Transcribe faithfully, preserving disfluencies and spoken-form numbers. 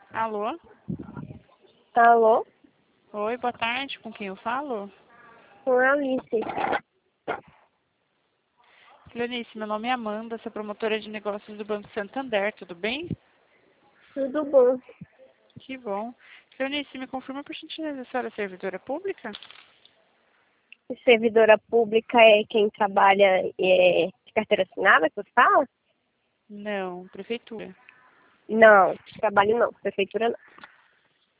Alô? Alô? Oi, boa tarde. Com quem eu falo? Com a Alice. Cleonice, meu nome é Amanda, sou promotora de negócios do Banco Santander, tudo bem? Tudo bom? Que bom. Cleonice, me confirma por gentileza, a senhora é servidora pública? Servidora pública é quem trabalha é, de carteira assinada, que você fala? Não, prefeitura. Não, trabalho não, prefeitura não.